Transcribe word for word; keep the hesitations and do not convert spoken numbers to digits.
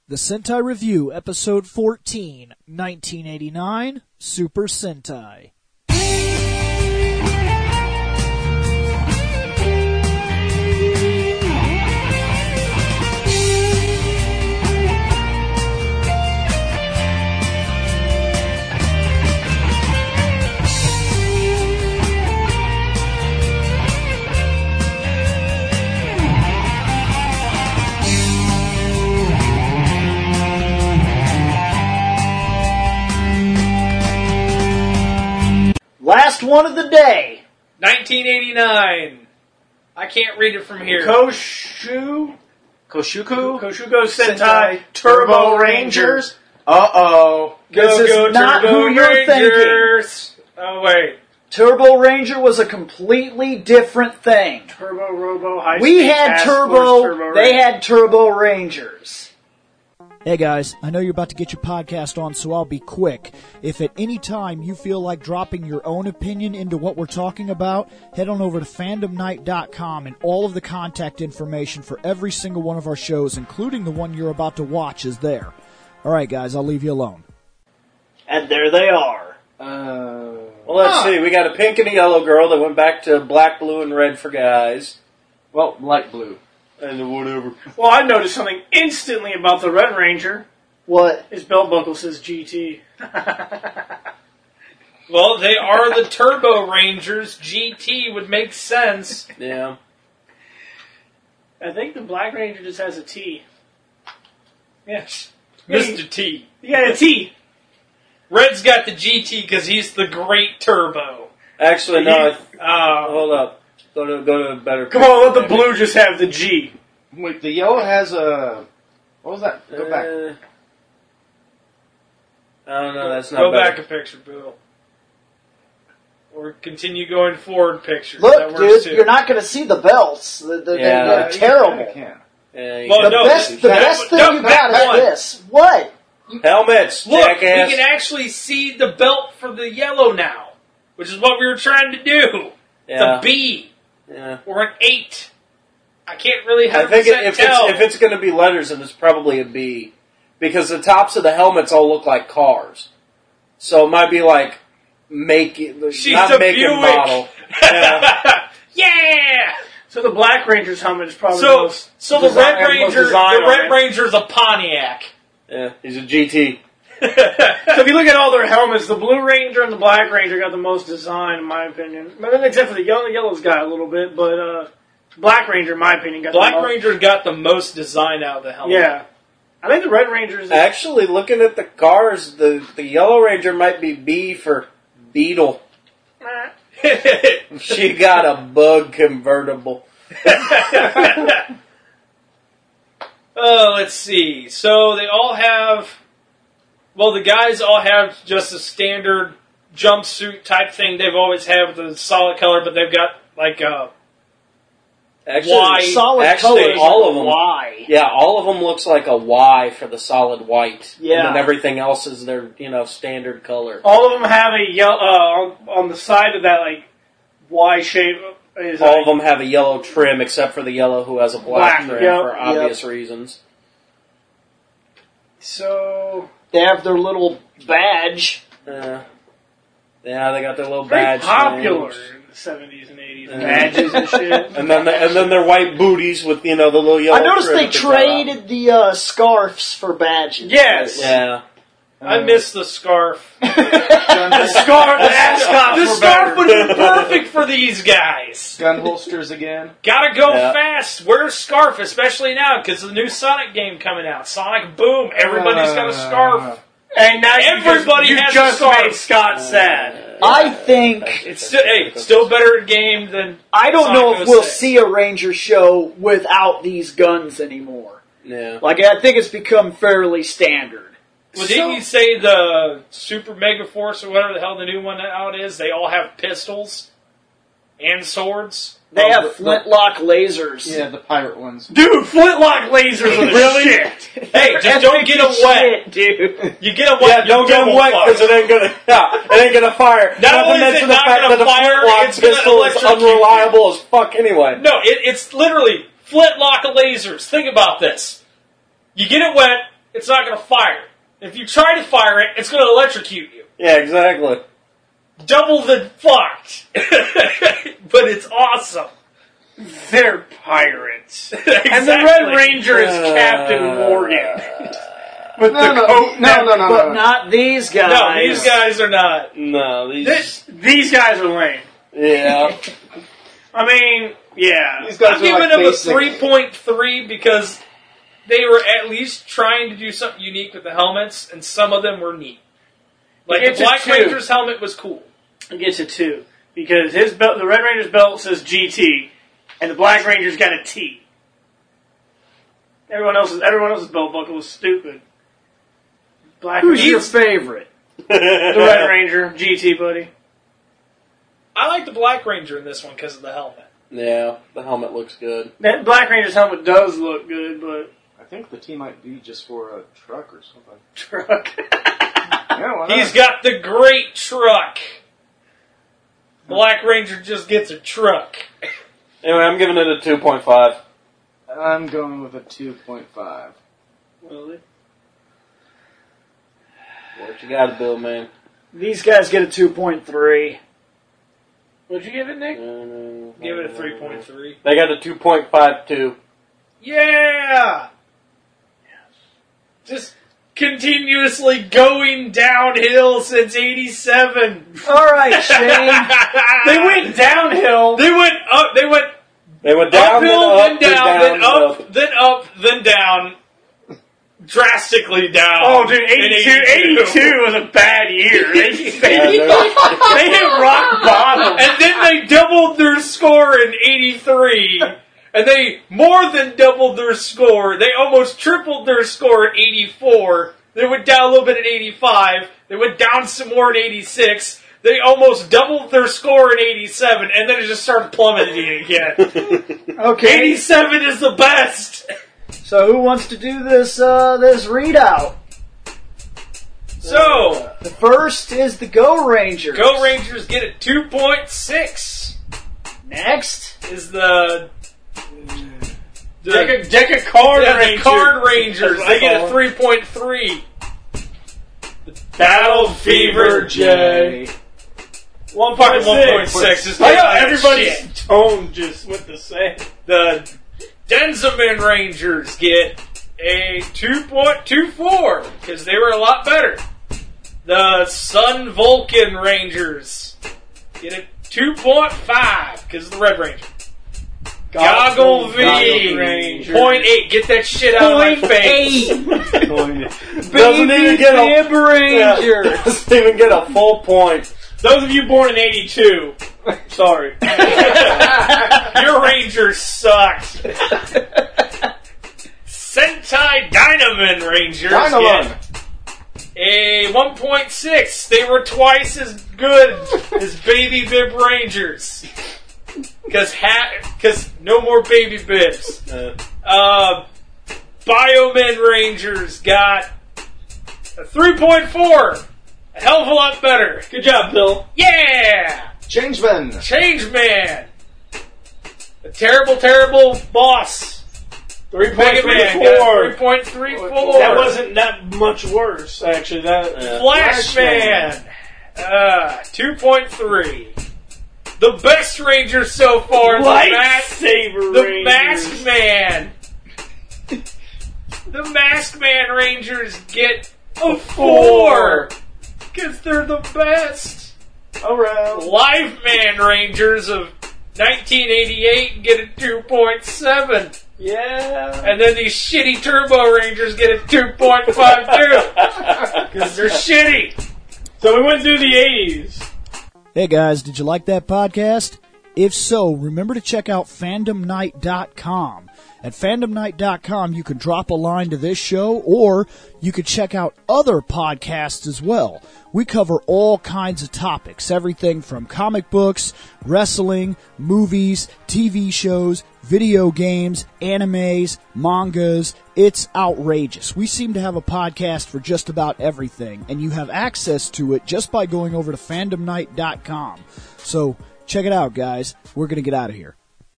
The Sentai Review, Episode fourteen, nineteen eighty-nine, Super Sentai. Last one of the day. nineteen eighty-nine. I can't read it from here. Koshu... Koshuku? Koshuko Sentai, Sentai Turbo Rangers. Uh-oh. Go, This go, is not Turbo who you're thinking. Rangers. Oh, wait. Turbo Ranger was a completely different thing. Turbo Robo High We Speed had Task Turbo, Force, Turbo they Ranger. had Turbo Rangers. Hey guys, I know you're about to get your podcast on, so I'll be quick. If at any time you feel like dropping your own opinion into what we're talking about, head on over to fandom night dot com and all of the contact information for every single one of our shows, including the one you're about to watch, is there. Alright guys, I'll leave you alone. And there they are. Uh, well, let's see. We got a pink and a yellow girl that went back to black, blue, and red for guys. Well, light blue. And whatever. Well, I noticed something instantly about the Red Ranger. What? His belt buckle says G T. Well, they are the Turbo Rangers. G T would make sense. Yeah. I think the Black Ranger just has a T. Yes. Mister T. He got a T. Red's got the G T because he's the Great Turbo. Actually, no. He- uh, Hold up. Go to go to a better. Come on, let the blue just have the G. Wait, the yellow has a... What was that? Go back. Uh, I don't know. That's not. Go better. back a picture, Bill. Or continue going forward pictures. Look, that works dude, too. you're not going to see the belts. The, the, Yeah. they're Yeah, terrible. you can. Yeah, you Well, can- The no, best, the that- best thing no, you that got is one. this. What? helmets, Look, jackass. we can actually see the belt for the yellow now, which is what we were trying to do. yeah. It's a B Yeah. or an eight. I can't really I one hundred think percent it, if tell. it's if it's going to be letters, then it's probably a B, because the tops of the helmets all look like cars. So it might be like make it, She's not a make and Buick. model. Yeah. Yeah. So the Black Ranger's helmet is probably the So, most so the design- Red most Ranger, design the on Red it. Ranger's a Pontiac. Yeah, he's a G T. So if you look at all their helmets, the Blue Ranger and the Black Ranger got the most design, in my opinion. But then except for the yellow, the yellow's got a little bit, but uh, Black Ranger, in my opinion, got Black the most. Ranger got the most design out of the helmet. Yeah, I think the Red Ranger is. Actually, looking at the cars, the the Yellow Ranger might be B for Beetle. She got a bug convertible. Oh, let's see. So they all have, well, the guys all have just a standard jumpsuit type thing they've always had with a solid color, but they've got like a Actually, Y. Solid actually, colors all like of them. Y. Yeah, all of them looks like a Y for the solid white. Yeah. And then everything else is their, you know, standard color. all of them have a yellow uh, on, on the side of that like Y shape. Is All like, of them have a yellow trim, except for the yellow who has a black, Black, trim yep, for obvious reasons. So They have their little badge. Uh, yeah, they got their little very badge. popular things. in the seventies and eighties. Yeah. Badges and shit. And then, the, and then their white booties with, you know, the little yellow I noticed trim they at the top. traded the uh, scarves for badges. Yes. Yeah. I miss the scarf. The scarf, the ascot The were scarf better. would be perfect for these guys. Gun holsters again. Gotta go Yeah. fast. Wear a scarf, especially now, because the new Sonic game coming out. Sonic Boom. Everybody's got a scarf. And now Everybody you has just, a you scarf. just made Scott sad. I think It's still, hey, still better game than I don't Sonic know if oh we'll six. see a Ranger show without these guns anymore. Yeah. Like I think it's become fairly standard. Well, didn't you say the Super Mega Force or whatever the hell the new one out is? They all have pistols and swords. They Oh, have the- flintlock lasers. Yeah, the pirate ones. Dude, flintlock lasers are the Really? shit. Hey, just don't get them wet. Shit, dude. You get them Yeah, wet, don't you're get them double wet fucked. because it ain't gonna. Yeah, it ain't gonna fire. Not to only is mention it the not fact gonna that the fire, flintlock it's gonna pistol is electrocute you. unreliable as fuck anyway. No, it, it's literally flintlock lasers. Think about this. You get it wet, it's not going to fire. If you try to fire it, it's going to electrocute you. Yeah, exactly. Double the fucked. But it's awesome. They're pirates. Exactly. And the Red Ranger is Captain Morgan. With No, the no, coat. no, no, no, But no. not these guys. No, these guys are not. No, these. This, these guys are lame. Yeah. I mean, yeah. These guys I'm are giving like them basic. a three point three because they were at least trying to do something unique with the helmets, and some of them were neat. Like It's the a Black two. Ranger's helmet was cool. It gets a two. Because his belt, the Red Ranger's belt says G T, and the Black Ranger's got a T. Everyone else's, everyone else's belt buckle was stupid. Black Who's your Ranger's- favorite? The Red Ranger, G T, buddy. I like the Black Ranger in this one because of the helmet. Yeah, the helmet looks good. That Black Ranger's helmet does look good, but I think the T might be just for a truck or something. truck. Yeah, why not? He's got the great truck. Black Ranger just gets a truck. Anyway, I'm giving it a two point five. I'm going with a two point five. Really? What you got, Bill, man? These guys get a two point three. What'd you give it, Nick? Give it a three point three. They got a two point five two. Yeah! Just continuously going downhill since eighty-seven. All right, Shane. They went downhill. They went up, they went They went down, uphill, then then up, down, then down, up, then up, then down. Drastically down. Oh, dude, in eighty-two, eighty-two was a bad year. They, they, Yeah, they're- they hit rock bottom. And then they doubled their score in eighty-three. And they more than doubled their score. They almost tripled their score at eighty-four. They went down a little bit at eighty-five. They went down some more at eighty-six. They almost doubled their score in eighty-seven. And then it just started plummeting again. Okay. eighty-seven is the best. So who wants to do this uh, this readout? So, The first is the Go Rangers. Go Rangers get a two point six. Next. Is the... the Deck a, deck a card yeah, the ranger. Card Rangers. That's what They I get call a three point three. Battle Fever J. one Fucking one point point six. Is I know like everybody's shit. tone just went the same. The Denzelman Rangers get a two point two four because they were a lot better. The Sun Vulcan Rangers get a two point five because of the Red Ranger. Goggle V, Goggle Ranger. point eight. Get that shit out of my Point face. eight. Doesn't even get a Bib Ranger. Yeah, doesn't even get a full point. Those of you born in eighty-two, sorry. Your Rangers sucked. Sentai Dynaman Rangers Dynamon. get a one point six. They were twice as good as Baby Bib Rangers. Because ha- cause no more Baby Bibs. Uh, Uh, Biomen Rangers got a three point four. A hell of a lot better. Good job, Bill. Yeah! Changeman. Changeman. A terrible, terrible boss. three point Mega three Man got a four. three point three four. That wasn't that much worse, actually. That Yeah. Flashman. Uh, two point three. The best Ranger so far. The, Mask, lightsaber the Rangers. Mask Man. The Mask Man Rangers get a four. Because they're the best. Around. Live Man Rangers of nineteen eighty-eight get a two point seven. Yeah. And then these shitty Turbo Rangers get a two point five two. Because they're shitty. So we went through the eighties. Hey guys, did you like that podcast? If so, remember to check out fandom night dot com. At fandom night dot com, you can drop a line to this show, or you could check out other podcasts as well. We cover all kinds of topics, everything from comic books, wrestling, movies, T V shows, video games, animes, mangas. It's outrageous. We seem to have a podcast for just about everything, and you have access to it just by going over to fandom night dot com. So, check it out, guys. We're going to get out of here.